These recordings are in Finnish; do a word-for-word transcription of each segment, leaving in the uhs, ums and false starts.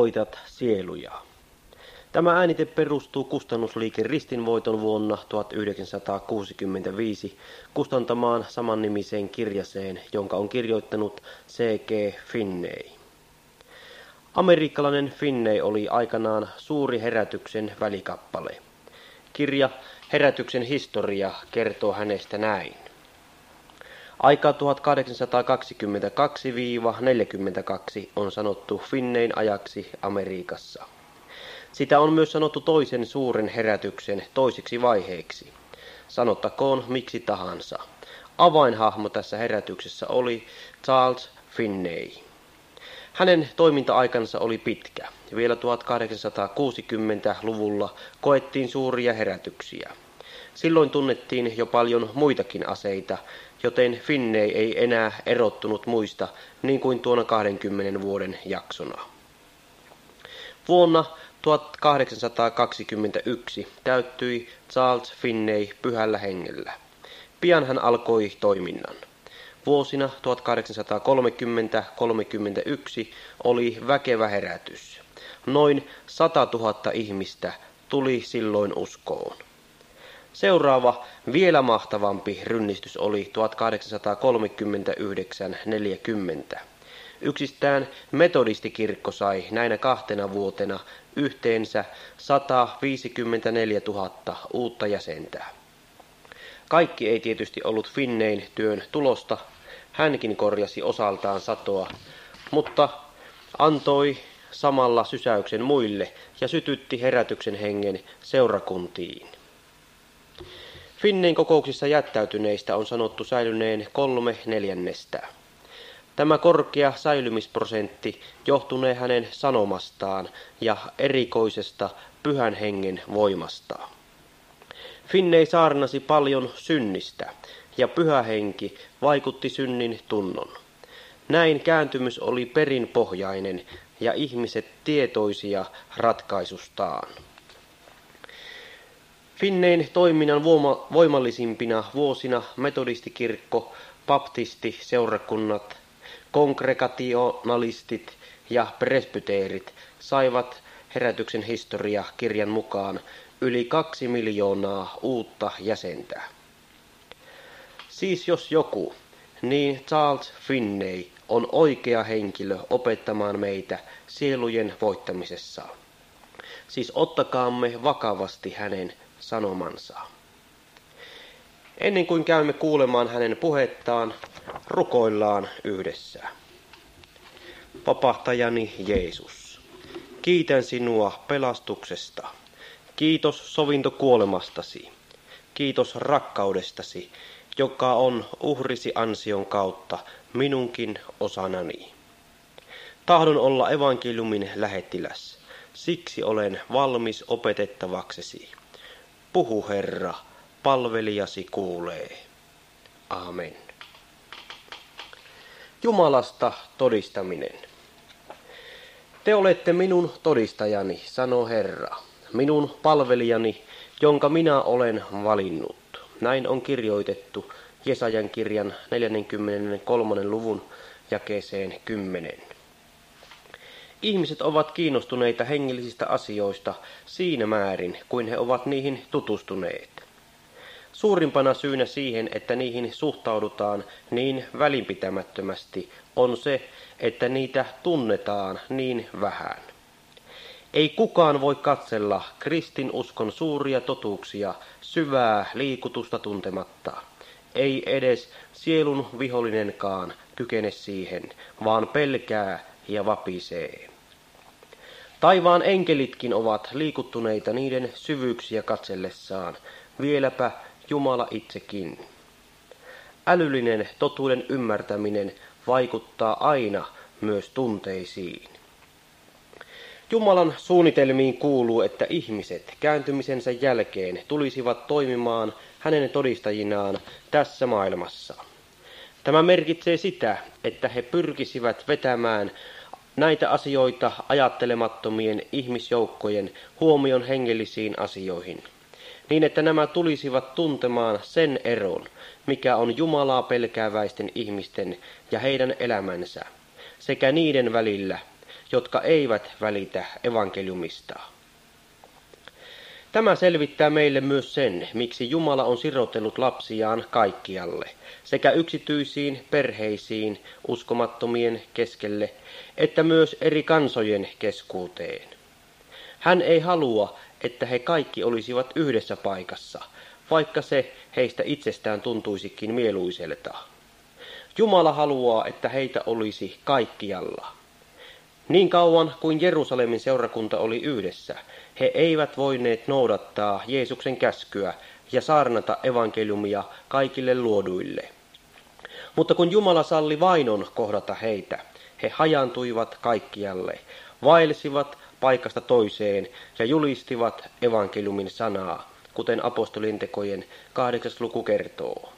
voitat sieluja. Tämä äänite perustuu kustannusliike Ristinvoiton vuonna tuhatyhdeksänsataakuusikymmentäviisi kustantamaan samannimiseen kirjaseen, jonka on kirjoittanut C G Finney. Amerikkalainen Finney oli aikanaan suuri herätyksen välikappale. Kirja Herätyksen historia kertoo hänestä näin. Aika tuhatkahdeksansataakaksikymmentäkaksi neljäkymmentäkaksi on sanottu Finneyn ajaksi Amerikassa. Sitä on myös sanottu toisen suuren herätyksen toiseksi vaiheeksi. Sanottakoon miksi tahansa. Avainhahmo tässä herätyksessä oli Charles Finney. Hänen toiminta-aikansa oli pitkä. Vielä tuhatkahdeksansataakuusikymmentäluvulla koettiin suuria herätyksiä. Silloin tunnettiin jo paljon muitakin aseita, joten Finney ei enää erottunut muista niin kuin tuona kahdenkymmenen vuoden jaksona. Vuonna tuhatkahdeksansataakaksikymmentäyksi täyttyi Charles Finney pyhällä hengellä. Pian hän alkoi toiminnan. Vuosina tuhatkahdeksansataakolmekymmentä kolmekymmentäyksi oli väkevä herätys. Noin satatuhatta ihmistä tuli silloin uskoon. Seuraava, vielä mahtavampi rynnistys oli tuhatkahdeksansataakolmekymmentäyhdeksän neljäkymmentä. Yksistään metodistikirkko sai näinä kahtena vuotena yhteensä sata viisikymmentäneljätuhatta uutta jäsentä. Kaikki ei tietysti ollut Finneyn työn tulosta, hänkin korjasi osaltaan satoa, mutta antoi samalla sysäyksen muille ja sytytti herätyksen hengen seurakuntiin. Finneyn kokouksissa jättäytyneistä on sanottu säilyneen kolme neljännestä. Tämä korkea säilymisprosentti johtunee hänen sanomastaan ja erikoisesta pyhän hengen voimasta. Finney saarnasi paljon synnistä ja pyhä henki vaikutti synnin tunnon. Näin kääntymys oli perinpohjainen ja ihmiset tietoisia ratkaisustaan. Finneyn toiminnan voimallisimpina vuosina metodistikirkko, baptistiseurakunnat, kongregationalistit ja presbyteerit saivat herätyksen historia kirjan mukaan yli kaksi miljoonaa uutta jäsentä. Siis jos joku, niin Charles Finney on oikea henkilö opettamaan meitä sielujen voittamisessa. Siis ottakaamme vakavasti hänen sanomansa. Ennen kuin käymme kuulemaan hänen puhettaan, rukoillaan yhdessä. Vapahtajani Jeesus, kiitän sinua pelastuksesta. Kiitos sovintokuolemastasi. Kiitos rakkaudestasi, joka on uhrisi ansion kautta minunkin osanani. Tahdon olla evankeliumin lähettiläs, siksi olen valmis opetettavaksesi. Puhu, Herra, palvelijasi kuulee. Amen. Jumalasta todistaminen. Te olette minun todistajani, sanoo Herra, minun palvelijani, jonka minä olen valinnut. Näin on kirjoitettu Jesajan kirjan neljänkymmenenkolmannen luvun jakeeseen kymmenen. Ihmiset ovat kiinnostuneita hengellisistä asioista siinä määrin, kuin he ovat niihin tutustuneet. Suurimpana syynä siihen, että niihin suhtaudutaan niin välinpitämättömästi, on se, että niitä tunnetaan niin vähän. Ei kukaan voi katsella kristinuskon suuria totuuksia syvää liikutusta tuntematta. Ei edes sielun vihollinenkaan kykene siihen, vaan pelkää ja vapisee. Taivaan enkelitkin ovat liikuttuneita niiden syvyyksiä katsellessaan, vieläpä Jumala itsekin. Älyllinen totuuden ymmärtäminen vaikuttaa aina myös tunteisiin. Jumalan suunnitelmiin kuuluu, että ihmiset kääntymisensä jälkeen tulisivat toimimaan hänen todistajinaan tässä maailmassa. Tämä merkitsee sitä, että he pyrkisivät vetämään näitä asioita ajattelemattomien ihmisjoukkojen huomion hengellisiin asioihin, niin että nämä tulisivat tuntemaan sen eron, mikä on Jumalaa pelkääväisten ihmisten ja heidän elämänsä, sekä niiden välillä, jotka eivät välitä evankeliumista. Tämä selvittää meille myös sen, miksi Jumala on sirotellut lapsiaan kaikkialle, sekä yksityisiin perheisiin uskomattomien keskelle, että myös eri kansojen keskuuteen. Hän ei halua, että he kaikki olisivat yhdessä paikassa, vaikka se heistä itsestään tuntuisikin mieluiselta. Jumala haluaa, että heitä olisi kaikkialla. Niin kauan kuin Jerusalemin seurakunta oli yhdessä, he eivät voineet noudattaa Jeesuksen käskyä ja saarnata evankeliumia kaikille luoduille. Mutta kun Jumala salli vainon kohdata heitä, he hajaantuivat kaikkialle, vaelsivat paikasta toiseen ja julistivat evankeliumin sanaa, kuten apostolintekojen kahdeksas luku kertoo.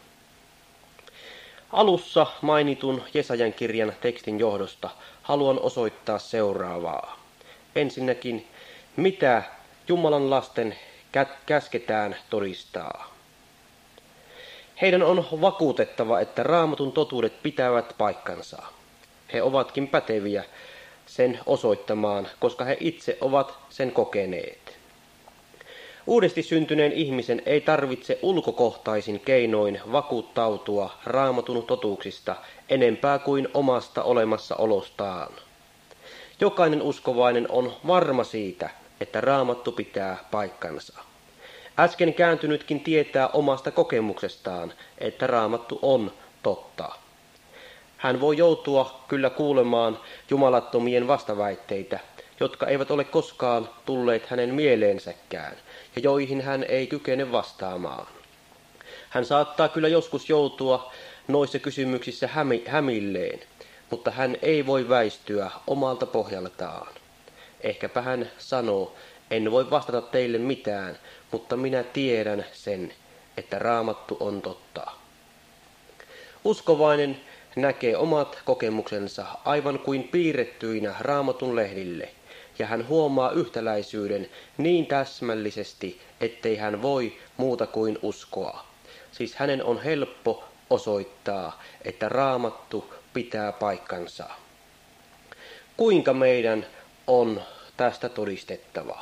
Alussa mainitun Jesajan kirjan tekstin johdosta haluan osoittaa seuraavaa. Ensinnäkin, mitä Jumalan lasten käsketään todistaa. Heidän on vakuutettava, että Raamatun totuudet pitävät paikkansa. He ovatkin päteviä sen osoittamaan, koska he itse ovat sen kokeneet. Uudesti syntyneen ihmisen ei tarvitse ulkokohtaisin keinoin vakuuttautua Raamatun totuuksista enempää kuin omasta olemassaolostaan. Jokainen uskovainen on varma siitä, että Raamattu pitää paikkansa. Äsken kääntynytkin tietää omasta kokemuksestaan, että Raamattu on totta. Hän voi joutua kyllä kuulemaan jumalattomien vastaväitteitä, jotka eivät ole koskaan tulleet hänen mieleensäkään ja joihin hän ei kykene vastaamaan. Hän saattaa kyllä joskus joutua noissa kysymyksissä hämi, hämilleen, mutta hän ei voi väistyä omalta pohjaltaan. Ehkäpä hän sanoo, en voi vastata teille mitään, mutta minä tiedän sen, että Raamattu on totta. Uskovainen näkee omat kokemuksensa aivan kuin piirrettyinä Raamatun lehdille, ja hän huomaa yhtäläisyyden niin täsmällisesti, ettei hän voi muuta kuin uskoa. Siis hänen on helppo osoittaa, että Raamattu pitää paikkansa. Kuinka meidän on tästä todistettava?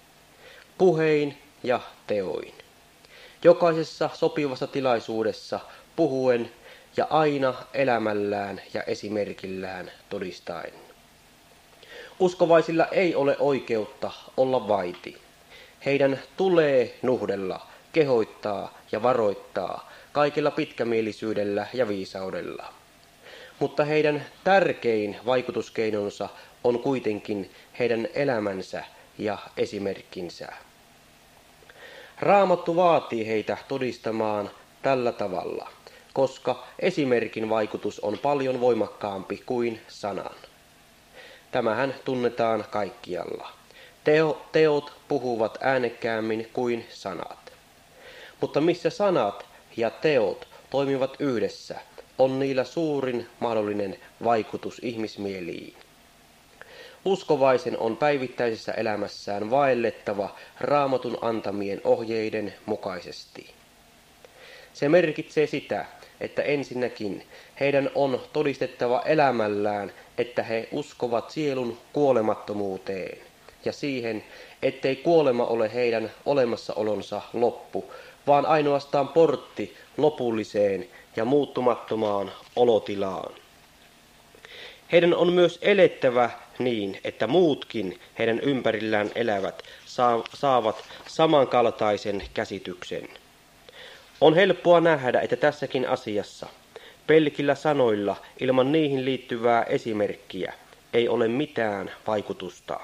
Puhein ja teoin. Jokaisessa sopivassa tilaisuudessa puhuen ja aina elämällään ja esimerkillään todistaen. Uskovaisilla ei ole oikeutta olla vaiti. Heidän tulee nuhdella, kehoittaa ja varoittaa kaikella pitkämielisyydellä ja viisaudella. Mutta heidän tärkein vaikutuskeinonsa on kuitenkin heidän elämänsä ja esimerkkinsä. Raamattu vaatii heitä todistamaan tällä tavalla, koska esimerkin vaikutus on paljon voimakkaampi kuin sanan. Tämähän tunnetaan kaikkialla. Teo, teot puhuvat äänekkäämmin kuin sanat. Mutta missä sanat ja teot toimivat yhdessä, on niillä suurin mahdollinen vaikutus ihmismieliin. Uskovaisen on päivittäisessä elämässään vaellettava Raamatun antamien ohjeiden mukaisesti. Se merkitsee sitä, että ensinnäkin heidän on todistettava elämällään, että he uskovat sielun kuolemattomuuteen ja siihen, ettei kuolema ole heidän olemassaolonsa loppu, vaan ainoastaan portti lopulliseen ja muuttumattomaan olotilaan. Heidän on myös elettävä niin, että muutkin heidän ympärillään elävät saavat samankaltaisen käsityksen. On helppoa nähdä, että tässäkin asiassa pelkillä sanoilla ilman niihin liittyvää esimerkkiä ei ole mitään vaikutusta.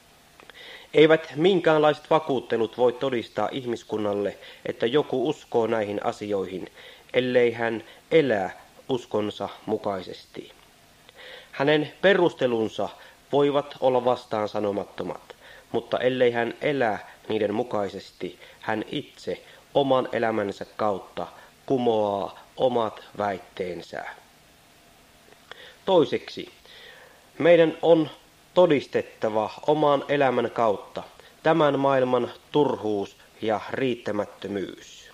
Eivät minkäänlaiset vakuuttelut voi todistaa ihmiskunnalle, että joku uskoo näihin asioihin, ellei hän elää uskonsa mukaisesti. Hänen perustelunsa voivat olla vastaan sanomattomat, mutta ellei hän elää niiden mukaisesti, hän itse oman elämänsä kautta kumoaa omat väitteensä. Toiseksi, meidän on todistettava oman elämän kautta tämän maailman turhuus ja riittämättömyys.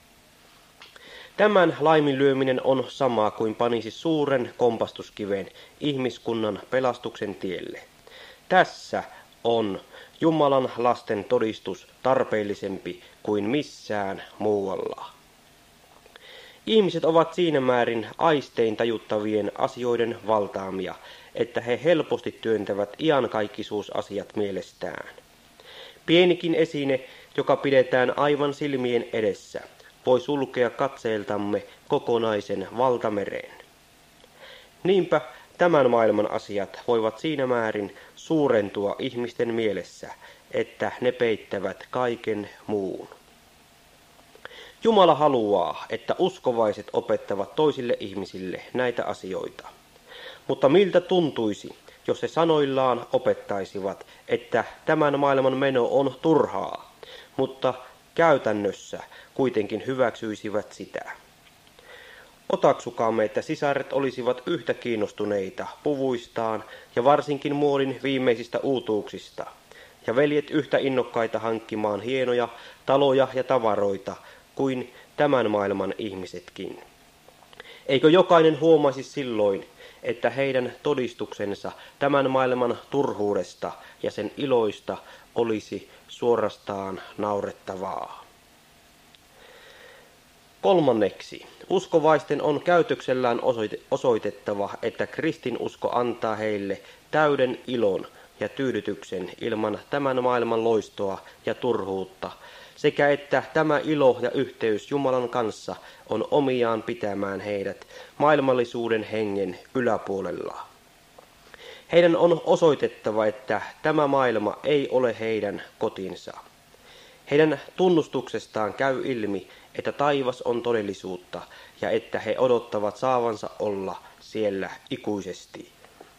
Tämän laiminlyöminen on sama kuin panisi suuren kompastuskiven ihmiskunnan pelastuksen tielle. Tässä on Jumalan lasten todistus tarpeellisempi kuin missään muualla. Ihmiset ovat siinä määrin aistein tajuttavien asioiden valtaamia, että he helposti työntävät iankaikkisuusasiat mielestään. Pienikin esine, joka pidetään aivan silmien edessä, voi sulkea katseeltamme kokonaisen valtameren. Niinpä tämän maailman asiat voivat siinä määrin suurentua ihmisten mielessä, että ne peittävät kaiken muun. Jumala haluaa, että uskovaiset opettavat toisille ihmisille näitä asioita. Mutta miltä tuntuisi, jos he sanoillaan opettaisivat, että tämän maailman meno on turhaa, mutta käytännössä kuitenkin hyväksyisivät sitä. Otaksukaamme, että sisaret olisivat yhtä kiinnostuneita puvuistaan ja varsinkin muodin viimeisistä uutuuksista, ja veljet yhtä innokkaita hankkimaan hienoja taloja ja tavaroita kuin tämän maailman ihmisetkin. Eikö jokainen huomaisi silloin, että heidän todistuksensa tämän maailman turhuudesta ja sen iloista olisi suorastaan naurettavaa? Kolmanneksi, uskovaisten on käytöksellään osoitettava, että kristinusko antaa heille täyden ilon ja tyydytyksen ilman tämän maailman loistoa ja turhuutta, sekä että tämä ilo ja yhteys Jumalan kanssa on omiaan pitämään heidät maailmallisuuden hengen yläpuolella. Heidän on osoitettava, että tämä maailma ei ole heidän kotinsa. Heidän tunnustuksestaan käy ilmi, että taivas on todellisuutta ja että he odottavat saavansa olla siellä ikuisesti.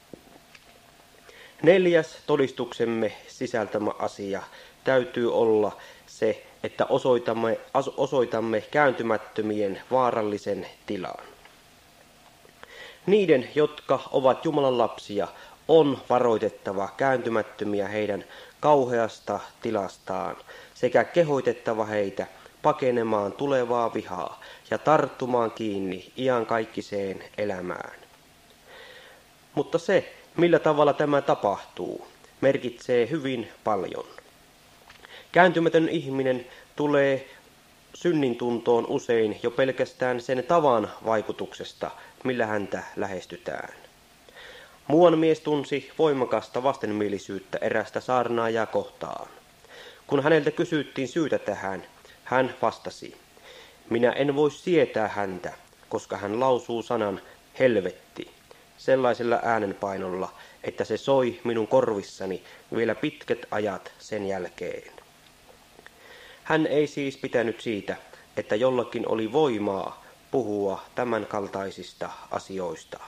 Neljäs todistuksemme sisältämä asia täytyy olla se, että osoitamme, osoitamme kääntymättömien vaarallisen tilan. Niiden, jotka ovat Jumalan lapsia, on varoitettava kääntymättömiä heidän kauheasta tilastaan sekä kehoitettava heitä pakenemaan tulevaa vihaa ja tarttumaan kiinni iankaikkiseen elämään. Mutta se, millä tavalla tämä tapahtuu, merkitsee hyvin paljon. Kääntymätön ihminen tulee synnintuntoon usein jo pelkästään sen tavan vaikutuksesta, millä häntä lähestytään. Muuan mies tunsi voimakasta vastenmielisyyttä erästä saarnaajaa kohtaan. Kun häneltä kysyttiin syytä tähän, hän vastasi: "Minä en voi sietää häntä, koska hän lausuu sanan helvetti sellaisella äänenpainolla, että se soi minun korvissani vielä pitkät ajat sen jälkeen." Hän ei siis pitänyt siitä, että jollakin oli voimaa puhua tämän kaltaisista asioista.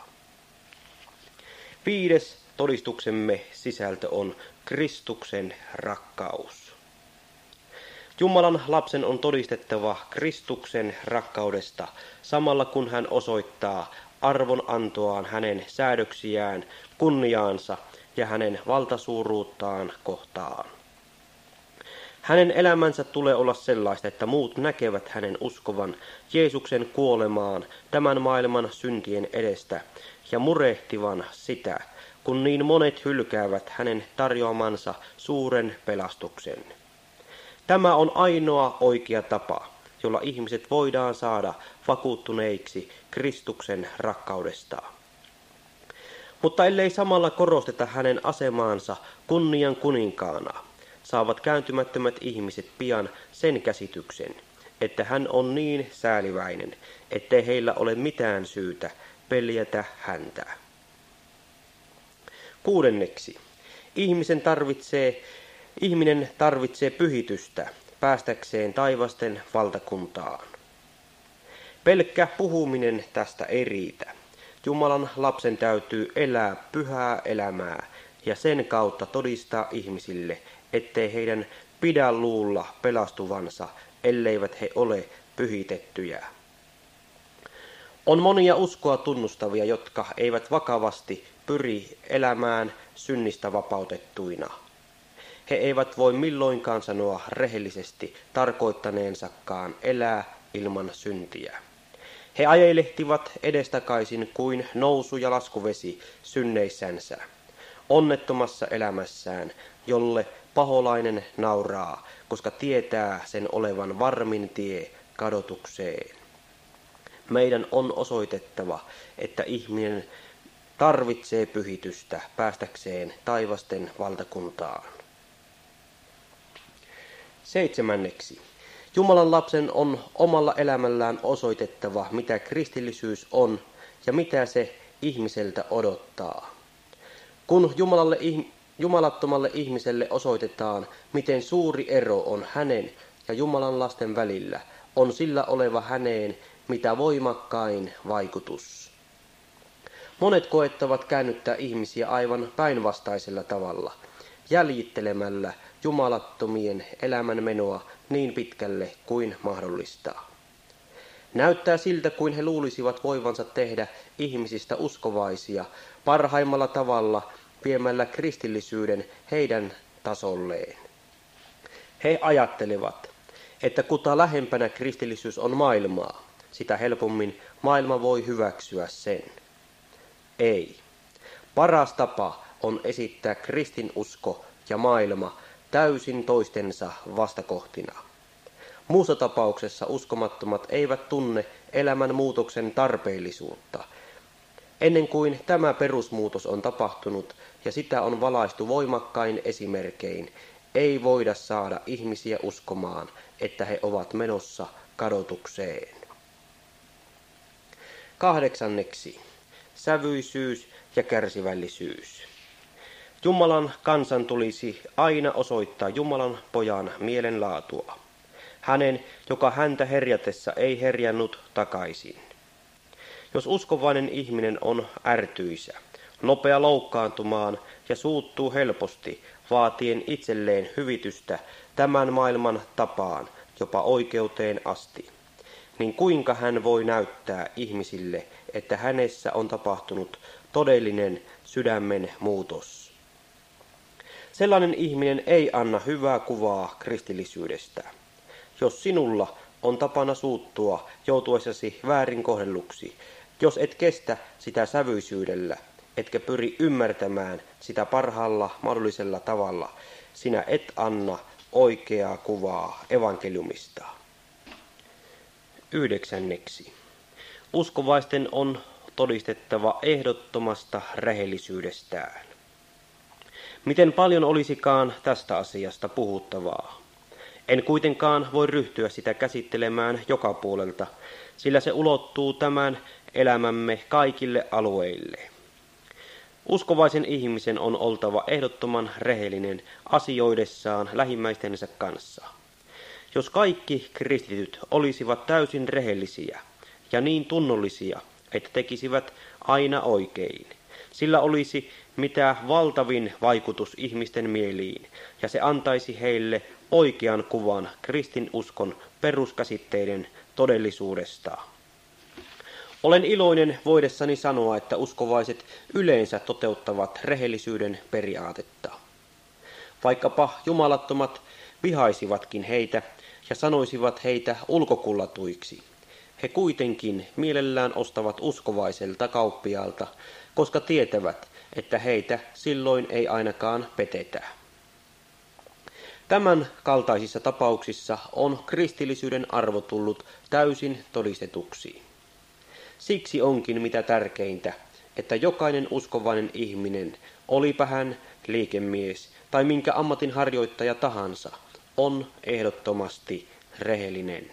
Viides todistuksemme sisältö on Kristuksen rakkaus. Jumalan lapsen on todistettava Kristuksen rakkaudesta samalla kun hän osoittaa arvonantoaan hänen säädöksiään, kunniaansa ja hänen valtasuuruuttaan kohtaan. Hänen elämänsä tulee olla sellaista, että muut näkevät hänen uskovan Jeesuksen kuolemaan tämän maailman syntien edestä ja murehtivan sitä, kun niin monet hylkäävät hänen tarjoamansa suuren pelastuksen. Tämä on ainoa oikea tapa, jolla ihmiset voidaan saada vakuuttuneiksi Kristuksen rakkaudesta. Mutta ellei samalla korosteta hänen asemaansa kunnian kuninkaana, saavat kääntymättömät ihmiset pian sen käsityksen, että hän on niin sääliväinen, ettei heillä ole mitään syytä peljätä häntä. Kuudenneksi, ihmisen tarvitsee, ihminen tarvitsee pyhitystä päästäkseen taivasten valtakuntaan. Pelkkä puhuminen tästä ei riitä. Jumalan lapsen täytyy elää pyhää elämää ja sen kautta todistaa ihmisille, ettei heidän pidä luulla pelastuvansa, elleivät he ole pyhitettyjä. On monia uskoa tunnustavia, jotka eivät vakavasti pyri elämään synnistä vapautettuina. He eivät voi milloinkaan sanoa rehellisesti tarkoittaneensakaan elää ilman syntiä. He ajelehtivat edestakaisin kuin nousu- ja laskuvesi synneissänsä. onnettomassa elämässään, jolle paholainen nauraa, koska tietää sen olevan varmin tie kadotukseen. Meidän on osoitettava, että ihminen tarvitsee pyhitystä päästäkseen taivasten valtakuntaan. Seitsemänneksi. Jumalan lapsen on omalla elämällään osoitettava, mitä kristillisyys on ja mitä se ihmiseltä odottaa. Kun Jumalalle, jumalattomalle ihmiselle osoitetaan, miten suuri ero on hänen ja Jumalan lasten välillä, on sillä oleva häneen mitä voimakkain vaikutus. Monet koettavat käännyttää ihmisiä aivan päinvastaisella tavalla, jäljittelemällä jumalattomien elämänmenoa niin pitkälle kuin mahdollista. Näyttää siltä, kuin he luulisivat voivansa tehdä ihmisistä uskovaisia parhaimmalla tavalla viemällä kristillisyyden heidän tasolleen. He ajattelevat, että kuta lähempänä kristillisyys on maailmaa, sitä helpommin maailma voi hyväksyä sen. Ei. Paras tapa on esittää kristinusko ja maailma täysin toistensa vastakohtina. Muussa tapauksessa uskomattomat eivät tunne elämän muutoksen tarpeellisuutta. Ennen kuin tämä perusmuutos on tapahtunut ja sitä on valaistu voimakkain esimerkein, ei voida saada ihmisiä uskomaan, että he ovat menossa kadotukseen. Kahdeksanneksi. Sävyisyys ja kärsivällisyys. Jumalan kansan tulisi aina osoittaa Jumalan pojan mielenlaatua. Hänen, joka häntä herjatessa ei herjannut takaisin. Jos uskovainen ihminen on ärtyisä, nopea loukkaantumaan ja suuttuu helposti, vaatien itselleen hyvitystä tämän maailman tapaan, jopa oikeuteen asti, niin kuinka hän voi näyttää ihmisille, että hänessä on tapahtunut todellinen sydämen muutos? Sellainen ihminen ei anna hyvää kuvaa kristillisyydestä. Jos sinulla on tapana suuttua joutuessasi väärin kohdelluksi, jos et kestä sitä sävyisyydellä, etkä pyri ymmärtämään sitä parhaalla mahdollisella tavalla, sinä et anna oikeaa kuvaa evankeliumista. Yhdeksänneksi. Uskovaisten on todistettava ehdottomasta rehellisyydestään. Miten paljon olisikaan tästä asiasta puhuttavaa? En kuitenkaan voi ryhtyä sitä käsittelemään joka puolelta, sillä se ulottuu tämän elämämme kaikille alueille. Uskovaisen ihmisen on oltava ehdottoman rehellinen asioidessaan lähimmäistensä kanssa. Jos kaikki kristityt olisivat täysin rehellisiä ja niin tunnollisia, että tekisivät aina oikein, sillä olisi mitä valtavin vaikutus ihmisten mieliin, ja se antaisi heille oikean kuvan kristinuskon peruskäsitteiden todellisuudesta. Olen iloinen voidessani sanoa, että uskovaiset yleensä toteuttavat rehellisyyden periaatetta. Vaikkapa jumalattomat vihaisivatkin heitä ja sanoisivat heitä ulkokullatuiksi, he kuitenkin mielellään ostavat uskovaiselta kauppiaalta, koska tietävät, että heitä silloin ei ainakaan petetä. Tämän kaltaisissa tapauksissa on kristillisyyden arvo tullut täysin todistetuksi. Siksi onkin mitä tärkeintä, että jokainen uskovainen ihminen, olipa hän liikemies tai minkä ammatin harjoittaja tahansa, on ehdottomasti rehellinen.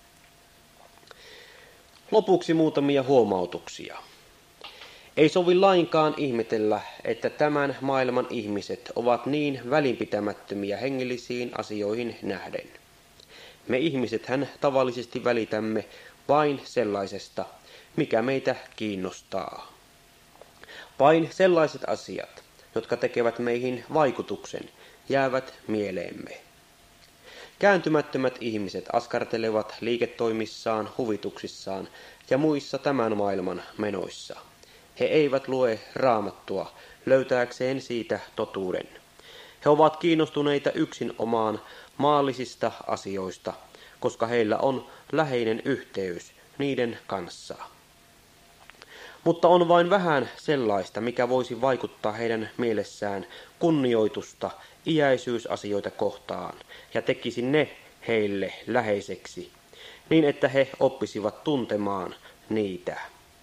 Lopuksi muutamia huomautuksia. Ei sovi lainkaan ihmetellä, että tämän maailman ihmiset ovat niin välinpitämättömiä hengellisiin asioihin nähden. Me ihmisethän tavallisesti välitämme vain sellaisesta, mikä meitä kiinnostaa. Vain sellaiset asiat, jotka tekevät meihin vaikutuksen, jäävät mieleemme. Kääntymättömät ihmiset askartelevat liiketoimissaan, huvituksissaan ja muissa tämän maailman menoissa. He eivät lue Raamattua löytääkseen siitä totuuden. He ovat kiinnostuneita yksin omaan maallisista asioista, koska heillä on läheinen yhteys niiden kanssa. Mutta on vain vähän sellaista, mikä voisi vaikuttaa heidän mielessään kunnioitusta iäisyysasioita kohtaan ja tekisi ne heille läheiseksi, niin että he oppisivat tuntemaan niitä.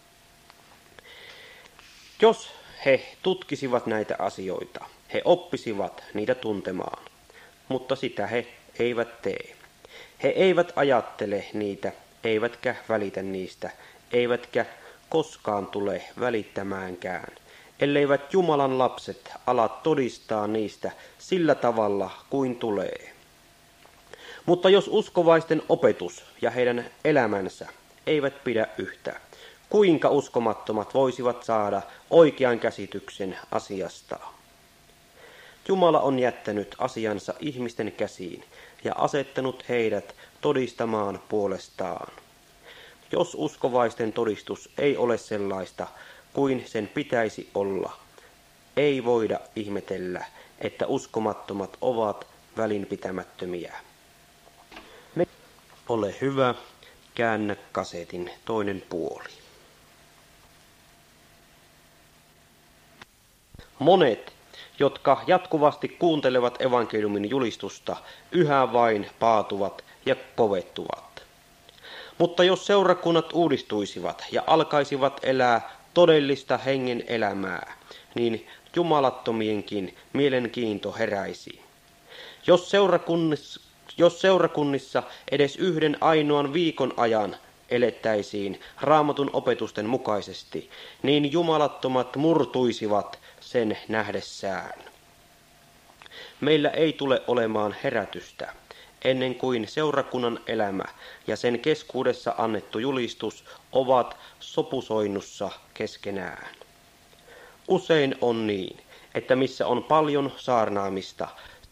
Jos he tutkisivat näitä asioita, he oppisivat niitä tuntemaan, mutta sitä he eivät tee. He eivät ajattele niitä, eivätkä välitä niistä, eivätkä koskaan tule välittämäänkään, elleivät Jumalan lapset ala todistaa niistä sillä tavalla kuin tulee. Mutta jos uskovaisten opetus ja heidän elämänsä eivät pidä yhtä, kuinka uskomattomat voisivat saada oikean käsityksen asiasta? Jumala on jättänyt asiansa ihmisten käsiin ja asettanut heidät todistamaan puolestaan. Jos uskovaisten todistus ei ole sellaista kuin sen pitäisi olla, ei voida ihmetellä, että uskomattomat ovat välinpitämättömiä. Ole hyvä, käännä kasetin toinen puoli. Monet, jotka jatkuvasti kuuntelevat evankeliumin julistusta, yhä vain paatuvat ja kovettuvat. Mutta jos seurakunnat uudistuisivat ja alkaisivat elää todellista hengen elämää, niin jumalattomienkin mielenkiinto heräisi. Jos seurakunnissa, jos seurakunnissa edes yhden ainoan viikon ajan elettäisiin Raamatun opetusten mukaisesti, niin jumalattomat murtuisivat sen nähdessään. Meillä ei tule olemaan herätystä, ennen kuin seurakunnan elämä ja sen keskuudessa annettu julistus ovat sopusoinnussa keskenään. Usein on niin, että missä on paljon saarnaamista,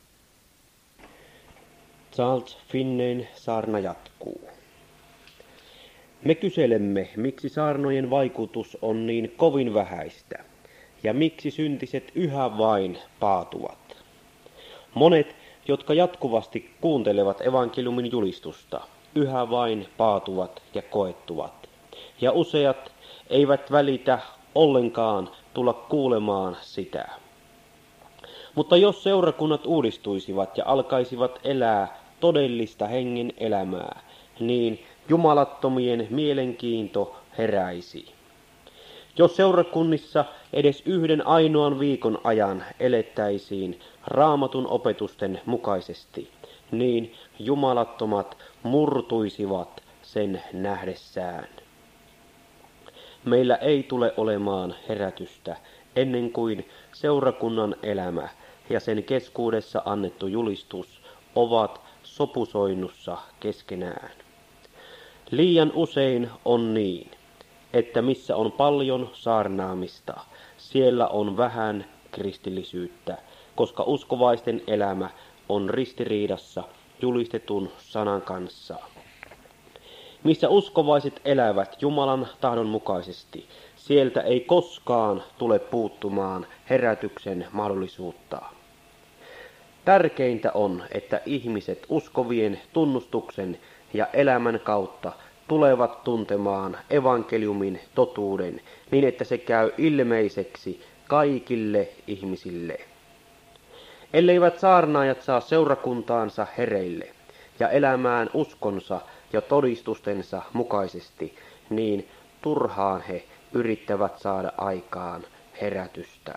Charles Finneyn saarna jatkuu. Me kyselemme, miksi saarnojen vaikutus on niin kovin vähäistä, ja miksi syntiset yhä vain paatuvat. Monet, jotka jatkuvasti kuuntelevat evankeliumin julistusta, yhä vain paatuvat ja koettuvat. Ja useat eivät välitä ollenkaan tulla kuulemaan sitä. Mutta jos seurakunnat uudistuisivat ja alkaisivat elää todellista hengen elämää, niin jumalattomien mielenkiinto heräisi. Jos seurakunnissa edes yhden ainoan viikon ajan elettäisiin Raamatun opetusten mukaisesti, niin jumalattomat murtuisivat sen nähdessään. Meillä ei tule olemaan herätystä ennen kuin seurakunnan elämä ja sen keskuudessa annettu julistus ovat sopusoinnussa keskenään. Liian usein on niin, että missä on paljon saarnaamista, siellä on vähän kristillisyyttä, koska uskovaisten elämä on ristiriidassa julistetun sanan kanssa. Missä uskovaiset elävät Jumalan tahdon mukaisesti, sieltä ei koskaan tule puuttumaan herätyksen mahdollisuutta. Tärkeintä on, että ihmiset uskovien tunnustuksen ja elämän kautta tulevat tuntemaan evankeliumin totuuden niin, että se käy ilmeiseksi kaikille ihmisille. Elleivät saarnaajat saa seurakuntaansa hereille ja elämään uskonsa ja todistustensa mukaisesti, niin turhaan he yrittävät saada aikaan herätystä.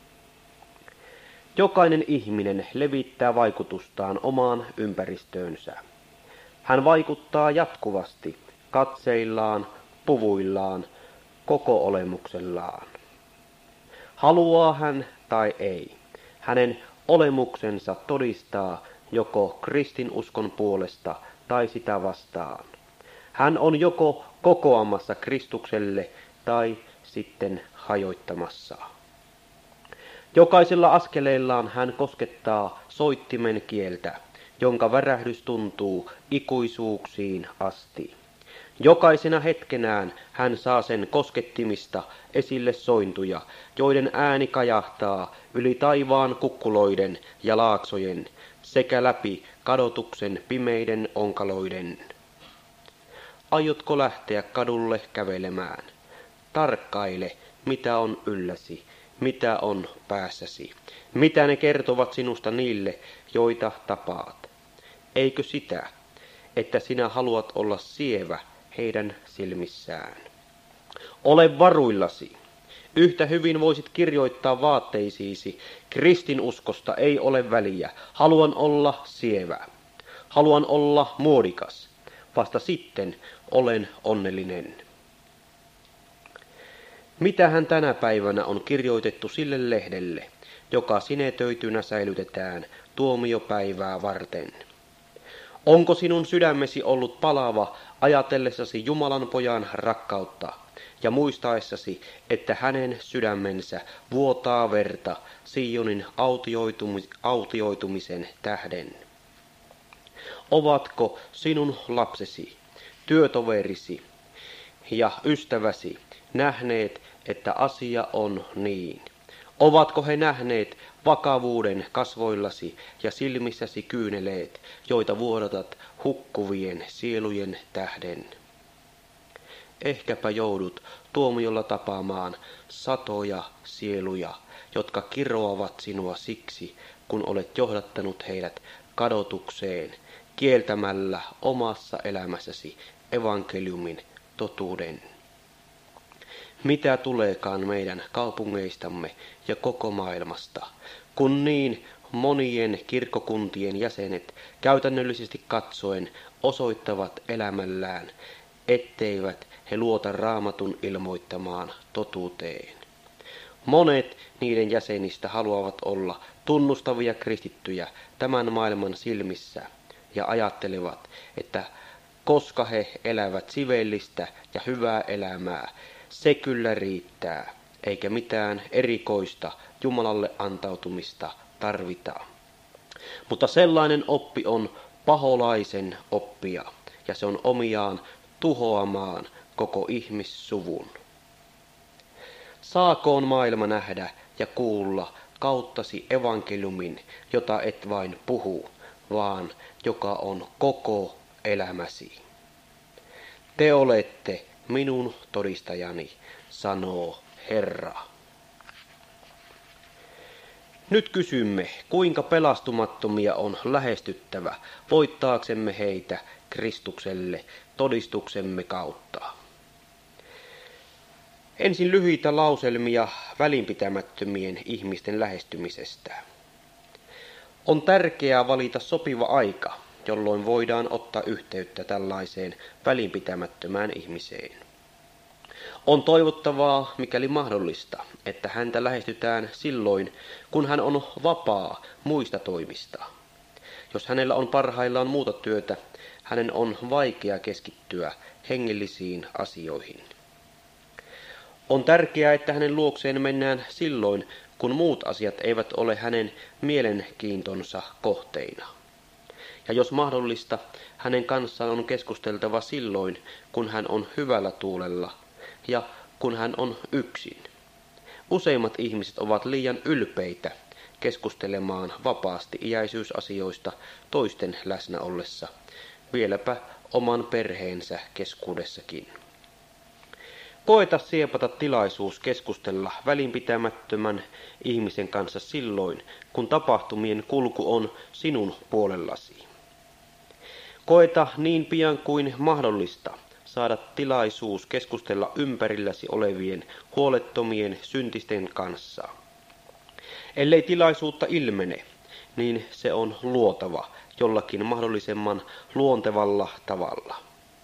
Jokainen ihminen levittää vaikutustaan omaan ympäristöönsä. Hän vaikuttaa jatkuvasti katseillaan, puvuillaan, koko olemuksellaan. Haluaa hän tai ei, hänen olemuksensa todistaa joko kristinuskon puolesta tai sitä vastaan. Hän on joko kokoamassa Kristukselle tai sitten hajoittamassa. Jokaisella askeleellaan hän koskettaa soittimen kieltä, jonka värähdys tuntuu ikuisuuksiin asti. Jokaisena hetkenään hän saa sen koskettimista esille sointuja, joiden ääni kajahtaa yli taivaan kukkuloiden ja laaksojen sekä läpi kadotuksen pimeiden onkaloiden. Aiotko lähteä kadulle kävelemään? tarkkaile, mitä on ylläsi, mitä on päässäsi, mitä ne kertovat sinusta niille, joita tapaat. Eikö sitä, että sinä haluat olla sievä heidän silmissään? Ole varuillasi. Yhtä hyvin voisit kirjoittaa vaatteisiisi, kristinuskosta ei ole väliä, haluan olla sievä, haluan olla muodikas, vasta sitten olen onnellinen. Mitähän tänä päivänä on kirjoitettu sille lehdelle, joka sinetöitynä säilytetään tuomiopäivää varten? Onko sinun sydämesi ollut palava ajatellessasi Jumalan pojan rakkautta ja muistaessasi, että hänen sydämensä vuotaa verta Sionin autioitumis- autioitumisen tähden? Ovatko sinun lapsesi, työtoverisi ja ystäväsi nähneet, että asia on niin? Ovatko he nähneet vakavuuden kasvoillasi ja silmissäsi kyyneleet, joita vuodatat hukkuvien sielujen tähden? Ehkäpä joudut tuomiolla tapaamaan satoja sieluja, jotka kiroavat sinua siksi, kun olet johdattanut heidät kadotukseen, kieltämällä omassa elämässäsi evankeliumin totuuden. Mitä tuleekaan meidän kaupungeistamme ja koko maailmasta, kun niin monien kirkkokuntien jäsenet käytännöllisesti katsoen osoittavat elämällään, etteivät he luota Raamatun ilmoittamaan totuuteen. Monet niiden jäsenistä haluavat olla tunnustavia kristittyjä tämän maailman silmissä ja ajattelevat, että koska he elävät sivellistä ja hyvää elämää, se kyllä riittää, eikä mitään erikoista Jumalalle antautumista tarvita. Mutta sellainen oppi on paholaisen oppia, ja se on omiaan tuhoamaan koko ihmissuvun. Saakoon maailma nähdä ja kuulla kauttasi evankeliumin, jota et vain puhu, vaan joka on koko elämäsi. Te olette minun todistajani, sanoo Herra. Nyt kysymme, kuinka pelastumattomia on lähestyttävä, voittaaksemme heitä Kristukselle todistuksemme kautta. Ensin lyhyitä lauselmia välinpitämättömien ihmisten lähestymisestä. On tärkeää valita sopiva aika, jolloin voidaan ottaa yhteyttä tällaiseen välinpitämättömään ihmiseen. On toivottavaa, mikäli mahdollista, että häntä lähestytään silloin, kun hän on vapaa muista toimista. Jos hänellä on parhaillaan muuta työtä, hänen on vaikea keskittyä hengellisiin asioihin. On tärkeää, että hänen luokseen mennään silloin, kun muut asiat eivät ole hänen mielenkiintonsa kohteina. Ja jos mahdollista, hänen kanssaan on keskusteltava silloin, kun hän on hyvällä tuulella ja kun hän on yksin. Useimmat ihmiset ovat liian ylpeitä keskustelemaan vapaasti iäisyysasioista toisten läsnä ollessa, vieläpä oman perheensä keskuudessakin. Koeta siepata tilaisuus keskustella välinpitämättömän ihmisen kanssa silloin, kun tapahtumien kulku on sinun puolellasi. Koeta niin pian kuin mahdollista saada tilaisuus keskustella ympärilläsi olevien huolettomien syntisten kanssa. Ellei tilaisuutta ilmene, niin se on luotava jollakin mahdollisimman luontevalla tavalla.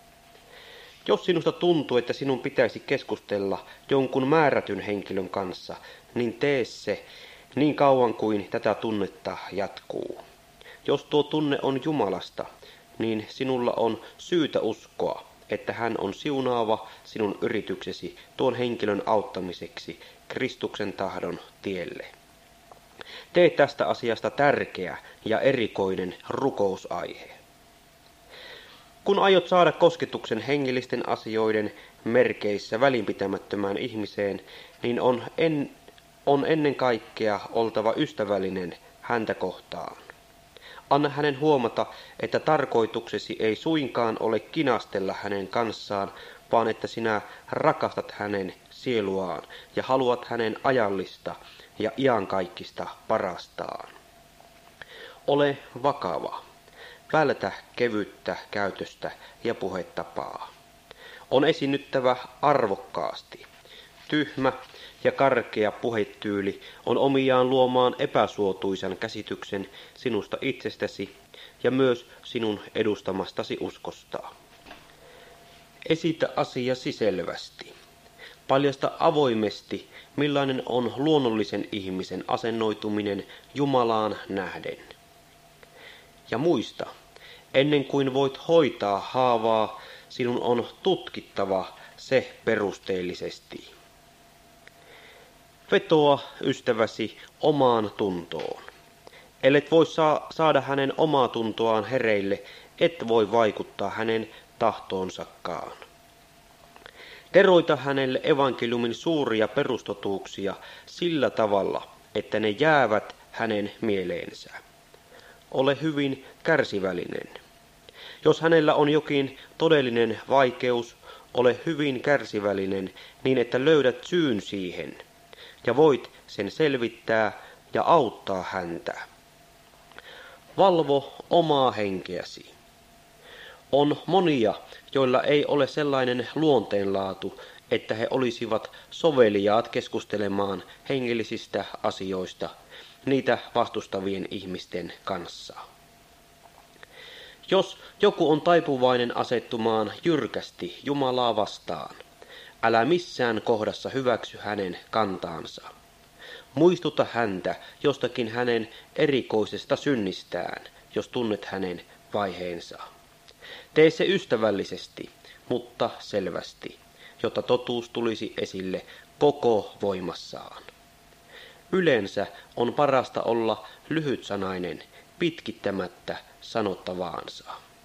Jos sinusta tuntuu, että sinun pitäisi keskustella jonkun määrätyn henkilön kanssa, niin tee se niin kauan kuin tätä tunnetta jatkuu. Jos tuo tunne on Jumalasta, niin sinulla on syytä uskoa, että hän on siunaava sinun yrityksesi tuon henkilön auttamiseksi Kristuksen tahdon tielle. Tee tästä asiasta tärkeä ja erikoinen rukousaihe. Kun aiot saada kosketuksen hengellisten asioiden merkeissä välinpitämättömään ihmiseen, niin on, en, on ennen kaikkea oltava ystävällinen häntä kohtaan. Anna hänen huomata, että tarkoituksesi ei suinkaan ole kinastella hänen kanssaan, vaan että sinä rakastat hänen sieluaan ja haluat hänen ajallista ja iankaikkista parastaan. Ole vakava. Vältä kevyttä käytöstä ja puhetapaa. On esiinnyttävä arvokkaasti. Tyhmä ja karkea puhetyyli on omiaan luomaan epäsuotuisan käsityksen sinusta itsestäsi ja myös sinun edustamastasi uskosta. Esitä asiasi selvästi. Paljasta avoimesti, millainen on luonnollisen ihmisen asennoituminen Jumalaan nähden. Ja muista, ennen kuin voit hoitaa haavaa, sinun on tutkittava se perusteellisesti. Vetoa ystäväsi omaan tuntoon. Ellet voi saa, saada hänen omaa tuntoaan hereille, et voi vaikuttaa hänen tahtoonsakaan. Teroita hänelle evankeliumin suuria perustotuuksia sillä tavalla, että ne jäävät hänen mieleensä. Ole hyvin kärsivällinen. Jos hänellä on jokin todellinen vaikeus, ole hyvin kärsivällinen niin, että löydät syyn siihen ja voit sen selvittää ja auttaa häntä. Valvo omaa henkeäsi. On monia, joilla ei ole sellainen luonteenlaatu, että he olisivat soveliaat keskustelemaan hengellisistä asioista niitä vastustavien ihmisten kanssa. Jos joku on taipuvainen asettumaan jyrkästi Jumalaa vastaan, älä missään kohdassa hyväksy hänen kantaansa. Muistuta häntä jostakin hänen erikoisesta synnistään, jos tunnet hänen vaiheensa. Tee se ystävällisesti, mutta selvästi, jotta totuus tulisi esille koko voimassaan. Yleensä on parasta olla lyhytsanainen, pitkittämättä sanottavaansa.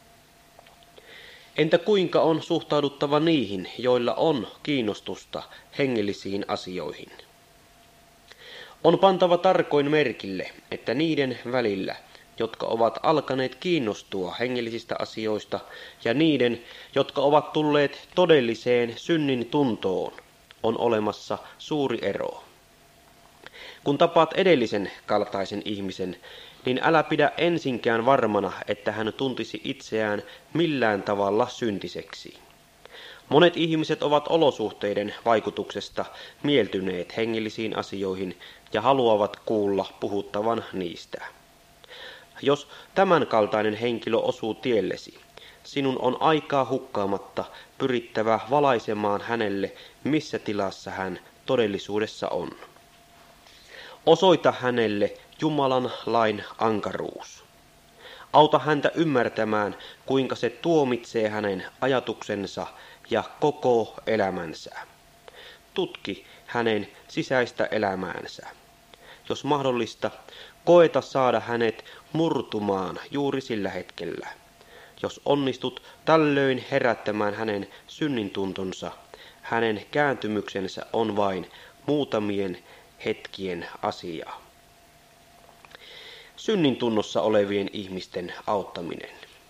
Entä kuinka on suhtauduttava niihin, joilla on kiinnostusta hengellisiin asioihin? On pantava tarkoin merkille, että niiden välillä, jotka ovat alkaneet kiinnostua hengellisistä asioista, ja niiden, jotka ovat tulleet todelliseen synnin tuntoon, on olemassa suuri ero. Kun tapaat edellisen kaltaisen ihmisen, niin älä pidä ensinkään varmana, että hän tuntisi itseään millään tavalla syntiseksi. Monet ihmiset ovat olosuhteiden vaikutuksesta mieltyneet hengellisiin asioihin ja haluavat kuulla puhuttavan niistä. Jos tämän kaltainen henkilö osuu tiellesi, sinun on aikaa hukkaamatta pyrittävä valaisemaan hänelle, missä tilassa hän todellisuudessa on. Osoita hänelle Jumalan lain ankaruus. Auta häntä ymmärtämään, kuinka se tuomitsee hänen ajatuksensa ja koko elämänsä. Tutki hänen sisäistä elämäänsä. Jos mahdollista, koeta saada hänet murtumaan juuri sillä hetkellä. Jos onnistut tällöin herättämään hänen synnintuntonsa, hänen kääntymyksensä on vain muutamien hetkien asia. Synnintunnossa olevien ihmisten auttaminen.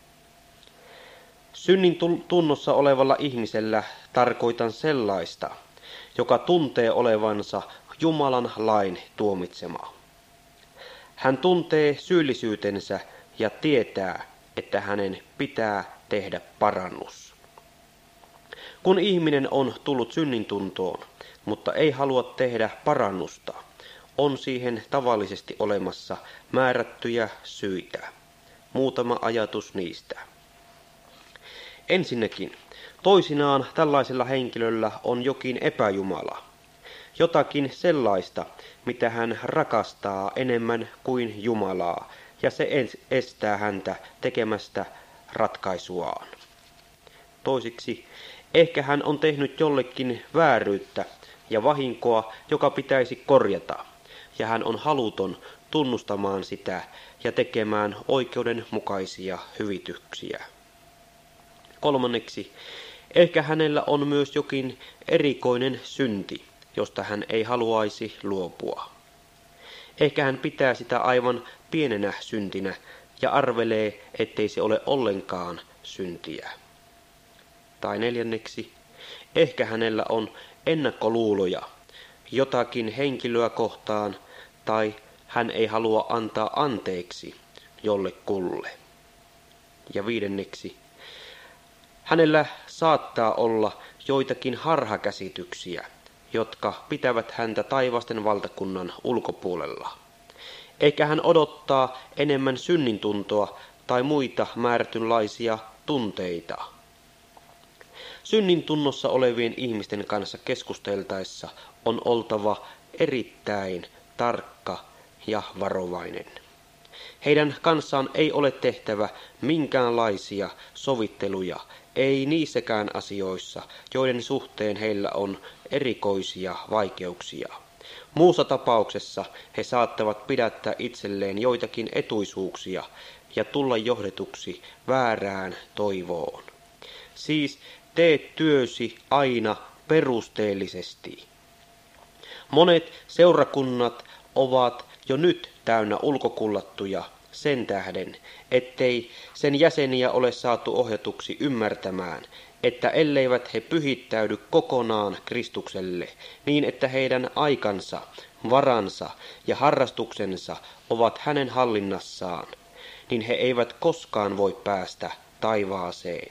Synnintunnossa olevalla ihmisellä tarkoitan sellaista, joka tuntee olevansa Jumalan lain tuomitsema. Hän tuntee syyllisyytensä ja tietää, että hänen pitää tehdä parannus. Kun ihminen on tullut synnintuntoon, mutta ei halua tehdä parannusta, on siihen tavallisesti olemassa määrättyjä syitä. Muutama ajatus niistä. Ensinnäkin, toisinaan tällaisella henkilöllä on jokin epäjumala. Jotakin sellaista, mitä hän rakastaa enemmän kuin Jumalaa, ja se estää häntä tekemästä ratkaisuaan. Toisiksi, ehkä hän on tehnyt jollekin vääryyttä ja vahinkoa, joka pitäisi korjata, ja hän on haluton tunnustamaan sitä ja tekemään oikeudenmukaisia hyvityksiä. Kolmanneksi, ehkä hänellä on myös jokin erikoinen synti, josta hän ei haluaisi luopua. Ehkä hän pitää sitä aivan pienenä syntinä ja arvelee, ettei se ole ollenkaan syntiä. Tai neljänneksi, ehkä hänellä on ennakkoluuloja jotakin henkilöä kohtaan tai hän ei halua antaa anteeksi jollekulle. Ja viidenneksi, hänellä saattaa olla joitakin harhakäsityksiä, jotka pitävät häntä taivasten valtakunnan ulkopuolella. Eikä hän odottaa enemmän synnintuntoa tai muita määrätynlaisia tunteita. Synnintunnossa olevien ihmisten kanssa keskusteltaessa on oltava erittäin tarkka ja varovainen. Heidän kanssaan ei ole tehtävä minkäänlaisia sovitteluja, ei niissäkään asioissa, joiden suhteen heillä on erikoisia vaikeuksia. Muussa tapauksessa he saattavat pidättää itselleen joitakin etuisuuksia ja tulla johdetuksi väärään toivoon. Siis tee työsi aina perusteellisesti. Monet seurakunnat ovat jo nyt täynnä ulkokullattuja sen tähden, ettei sen jäseniä ole saatu ohjatuksi ymmärtämään, että elleivät he pyhittäydy kokonaan Kristukselle, niin että heidän aikansa, varansa ja harrastuksensa ovat hänen hallinnassaan, niin he eivät koskaan voi päästä taivaaseen.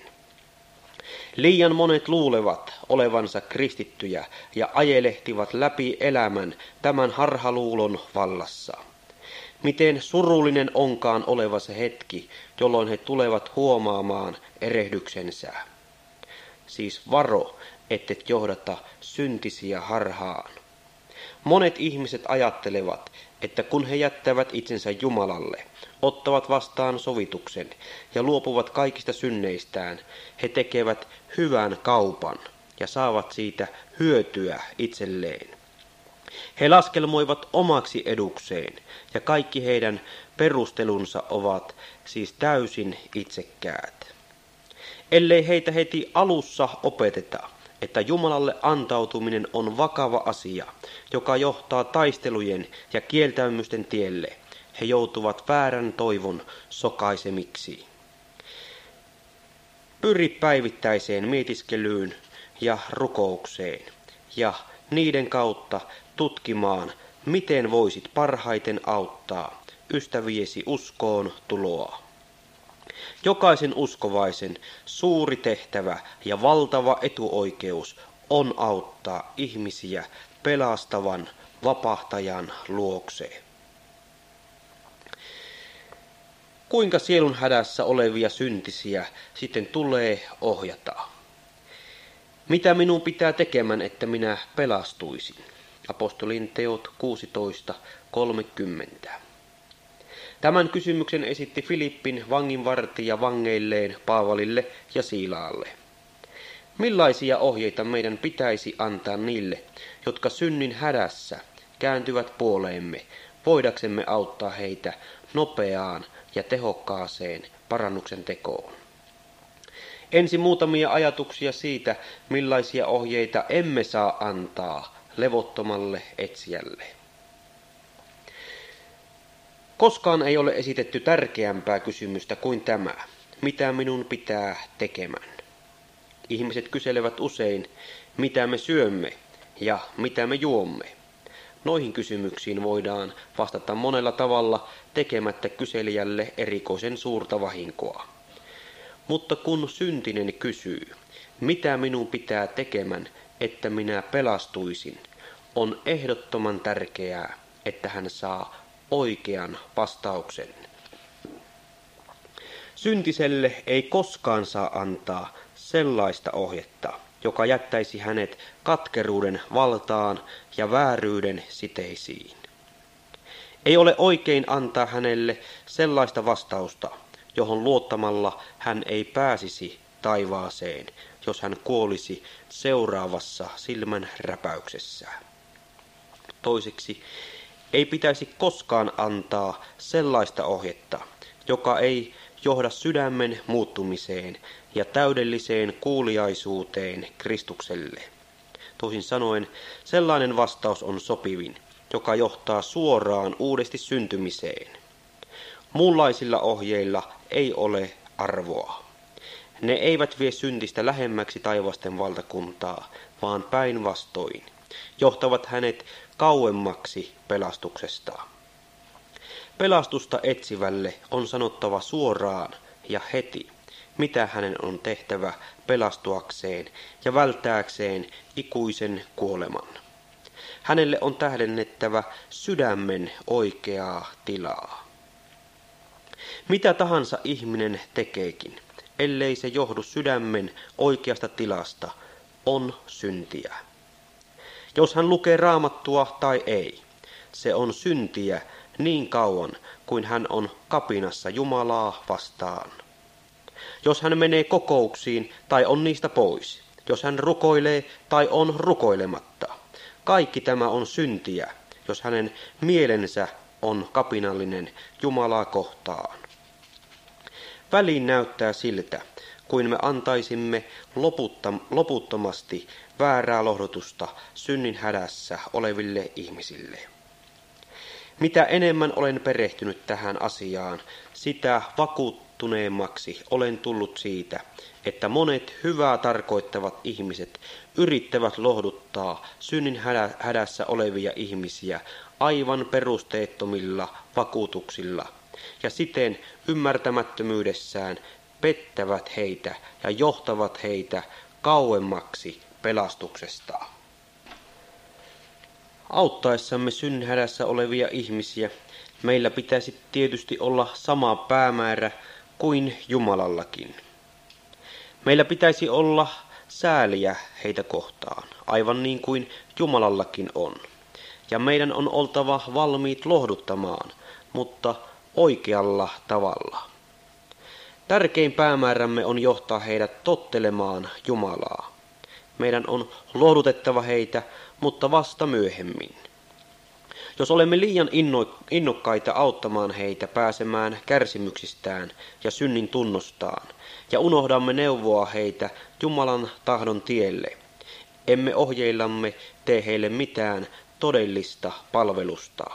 Liian monet luulevat olevansa kristittyjä ja ajelehtivat läpi elämän tämän harhaluulon vallassa. Miten surullinen onkaan oleva se hetki, jolloin he tulevat huomaamaan erehdyksensä. Siis varo, ettet johdata syntisiä harhaan. Monet ihmiset ajattelevat, että kun he jättävät itsensä Jumalalle, ottavat vastaan sovituksen ja luopuvat kaikista synneistään, he tekevät hyvän kaupan ja saavat siitä hyötyä itselleen. He laskelmoivat omaksi edukseen ja kaikki heidän perustelunsa ovat siis täysin itsekkäät. Ellei heitä heti alussa opeteta, että Jumalalle antautuminen on vakava asia, joka johtaa taistelujen ja kieltäymysten tielle, he joutuvat väärän toivon sokaisemiksi. Pyri päivittäiseen mietiskelyyn ja rukoukseen ja niiden kautta tutkimaan, miten voisit parhaiten auttaa ystäviesi uskoon tuloa. Jokaisen uskovaisen suuri tehtävä ja valtava etuoikeus on auttaa ihmisiä pelastavan vapahtajan luokse. Kuinka sielun hädässä olevia syntisiä sitten tulee ohjata? Mitä minun pitää tekemään, että minä pelastuisin? Apostolin teot kuusitoista kolmekymmentä. Tämän kysymyksen esitti Filippin vanginvartija vangeilleen Paavalille ja Siilaalle. Millaisia ohjeita meidän pitäisi antaa niille, jotka synnin hädässä kääntyvät puoleemme, voidaksemme auttaa heitä nopeaan ja tehokkaaseen parannuksen tekoon? Ensin muutamia ajatuksia siitä, millaisia ohjeita emme saa antaa levottomalle etsijälle. Koskaan ei ole esitetty tärkeämpää kysymystä kuin tämä, mitä minun pitää tekemään. Ihmiset kyselevät usein, mitä me syömme ja mitä me juomme. Noihin kysymyksiin voidaan vastata monella tavalla tekemättä kyselijälle erikoisen suurta vahinkoa. Mutta kun syntinen kysyy, mitä minun pitää tekemään, että minä pelastuisin, on ehdottoman tärkeää, että hän saa oikean vastauksen. Syntiselle ei koskaan saa antaa sellaista ohjetta, joka jättäisi hänet katkeruuden valtaan ja vääryyden siteisiin. Ei ole oikein antaa hänelle sellaista vastausta, johon luottamalla hän ei pääsisi taivaaseen, jos hän kuolisi seuraavassa silmän räpäyksessä. Toiseksi, ei pitäisi koskaan antaa sellaista ohjetta, joka ei johda sydämen muuttumiseen ja täydelliseen kuuliaisuuteen Kristukselle. Toisin sanoen, sellainen vastaus on sopivin, joka johtaa suoraan uudesti syntymiseen. Muunlaisilla ohjeilla ei ole arvoa. Ne eivät vie syntistä lähemmäksi taivasten valtakuntaa, vaan päinvastoin, johtavat hänet kauemmaksi pelastuksesta. Pelastusta etsivälle on sanottava suoraan ja heti, mitä hänen on tehtävä pelastuakseen ja välttääkseen ikuisen kuoleman. Hänelle on tähdennettävä sydämen oikeaa tilaa. Mitä tahansa ihminen tekeekin, ellei se johdu sydämen oikeasta tilasta, on syntiä. Jos hän lukee raamattua tai ei, se on syntiä niin kauan kuin hän on kapinassa Jumalaa vastaan. Jos hän menee kokouksiin tai on niistä pois, jos hän rukoilee tai on rukoilematta, kaikki tämä on syntiä, jos hänen mielensä on kapinallinen Jumalaa kohtaan. Väliin näyttää siltä, kuin me antaisimme loputtomasti väärää lohdutusta synnin hädässä oleville ihmisille. Mitä enemmän olen perehtynyt tähän asiaan, sitä vakuuttuneemmaksi olen tullut siitä, että monet hyvää tarkoittavat ihmiset yrittävät lohduttaa synnin hädässä olevia ihmisiä aivan perusteettomilla vakuutuksilla, ja siten ymmärtämättömyydessään pettävät heitä ja johtavat heitä kauemmaksi pelastuksesta. Auttaessamme synninhädässä olevia ihmisiä meillä pitäisi tietysti olla sama päämäärä kuin Jumalallakin. Meillä pitäisi olla sääliä heitä kohtaan, aivan niin kuin Jumalallakin on. Ja meidän on oltava valmiit lohduttamaan, mutta oikealla tavalla. Tärkein päämäärämme on johtaa heidät tottelemaan Jumalaa. Meidän on lohdutettava heitä, mutta vasta myöhemmin. Jos olemme liian innokkaita auttamaan heitä pääsemään kärsimyksistään ja synnin tunnostaan, ja unohdamme neuvoa heitä Jumalan tahdon tielle, emme ohjeillamme tee heille mitään todellista palvelusta.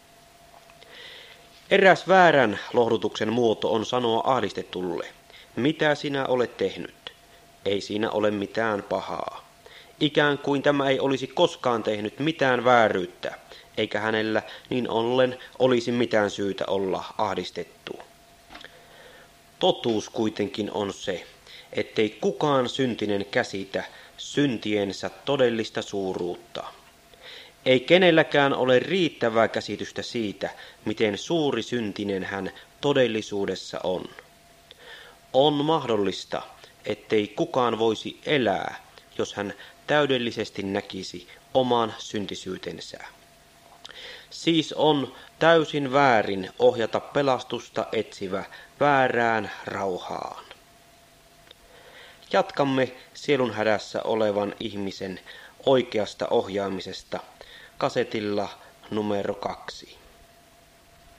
Eräs väärän lohdutuksen muoto on sanoa ahdistetulle, mitä sinä olet tehnyt, ei siinä ole mitään pahaa. Ikään kuin tämä ei olisi koskaan tehnyt mitään vääryyttä, eikä hänellä niin ollen olisi mitään syytä olla ahdistettu. Totuus kuitenkin on se, ettei kukaan syntinen käsitä syntiensä todellista suuruutta. Ei kenelläkään ole riittävää käsitystä siitä, miten suuri syntinen hän todellisuudessa on. On mahdollista, ettei kukaan voisi elää, jos hän täydellisesti näkisi oman syntisyytensä. Siis on täysin väärin ohjata pelastusta etsivä väärään rauhaan. Jatkamme sielunhädässä olevan ihmisen oikeasta ohjaamisesta kasetilla numero kaksi.